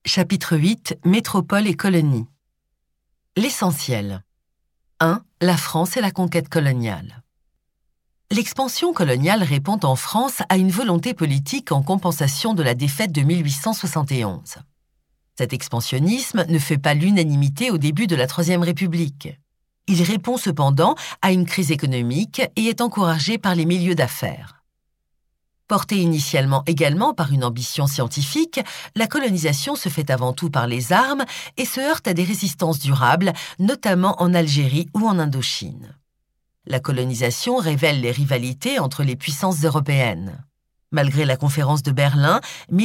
Chapitre 8 – Métropole et colonies. L'essentiel. 1. La France et la conquête coloniale. L'expansion coloniale répond en France à une volonté politique en compensation de la défaite de 1871. Cet expansionnisme ne fait pas l'unanimité au début de la Troisième République. Il répond cependant à une crise économique et est encouragé par les milieux d'affaires. Portée initialement également par une ambition scientifique, la colonisation se fait avant tout par les armes et se heurte à des résistances durables, notamment en Algérie ou en Indochine. La colonisation révèle les rivalités entre les puissances européennes. Malgré la conférence de Berlin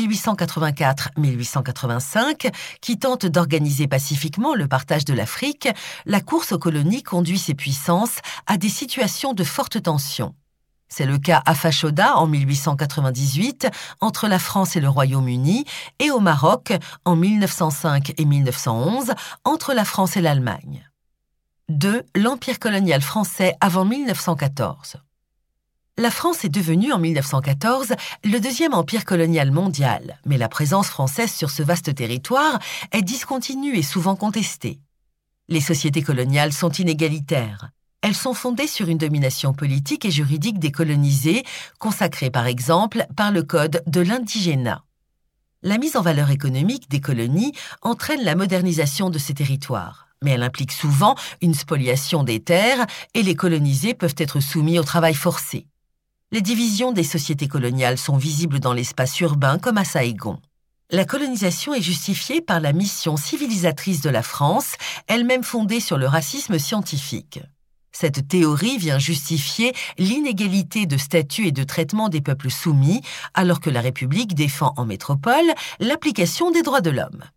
1884-1885, qui tente d'organiser pacifiquement le partage de l'Afrique, la course aux colonies conduit ces puissances à des situations de forte tension. C'est le cas à Fashoda en 1898 entre la France et le Royaume-Uni et au Maroc en 1905 et 1911 entre la France et l'Allemagne. 2. L'Empire colonial français avant 1914. La France est devenue en 1914 le deuxième empire colonial mondial, mais la présence française sur ce vaste territoire est discontinue et souvent contestée. Les sociétés coloniales sont inégalitaires. Elles sont fondées sur une domination politique et juridique des colonisés, consacrée par exemple par le Code de l'indigénat. La mise en valeur économique des colonies entraîne la modernisation de ces territoires, mais elle implique souvent une spoliation des terres et les colonisés peuvent être soumis au travail forcé. Les divisions des sociétés coloniales sont visibles dans l'espace urbain comme à Saïgon. La colonisation est justifiée par la mission civilisatrice de la France, elle-même fondée sur le racisme scientifique. Cette théorie vient justifier l'inégalité de statut et de traitement des peuples soumis, alors que la République défend en métropole l'application des droits de l'homme.